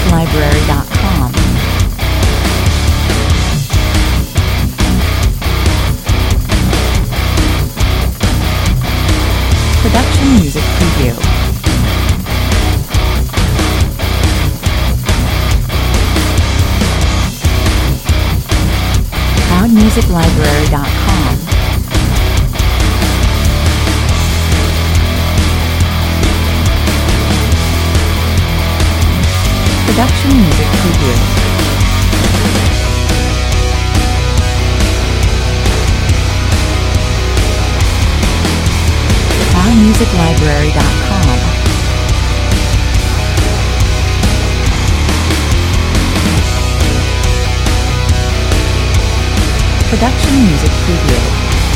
PoundMusicLibrary.com. Production Music Preview. PoundMusicLibrary.com. Production Music Preview. PoundMusicLibrary.com. Production Music Preview.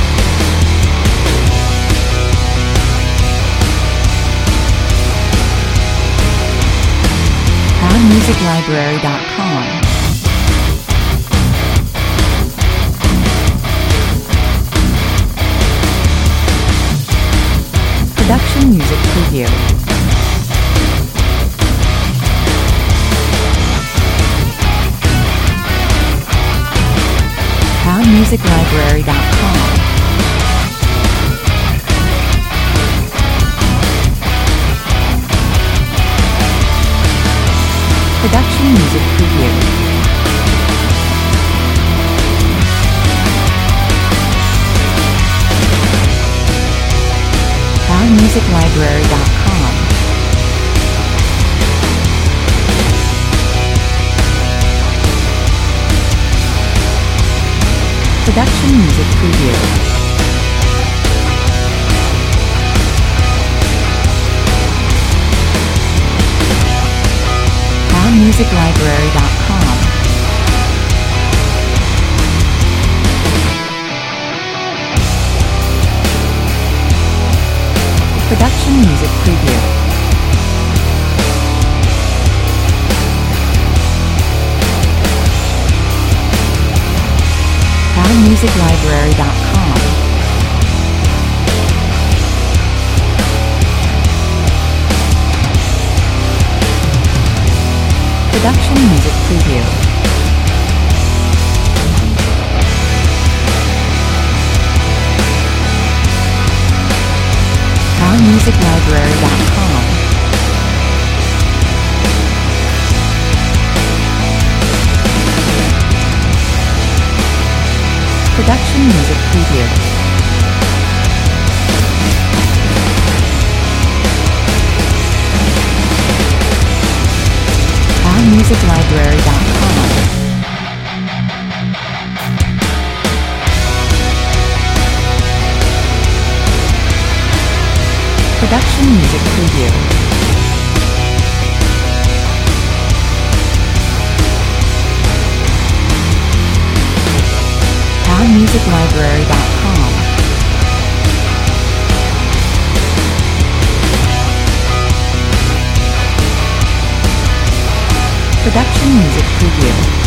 PoundMusicLibrary.com. Production Music Preview. PoundMusicLibrary.com. Production Music Preview. PoundMusicLibrary.com. Production Music Preview. PoundMusicLibrary.com. Production Music Preview. PoundMusicLibrary.com. Production Music Preview. PoundMusicLibrary.com. Production Music Preview. PoundMusicLibrary.com. Production Music Preview. PoundMusicLibrary.com. Production Music Preview.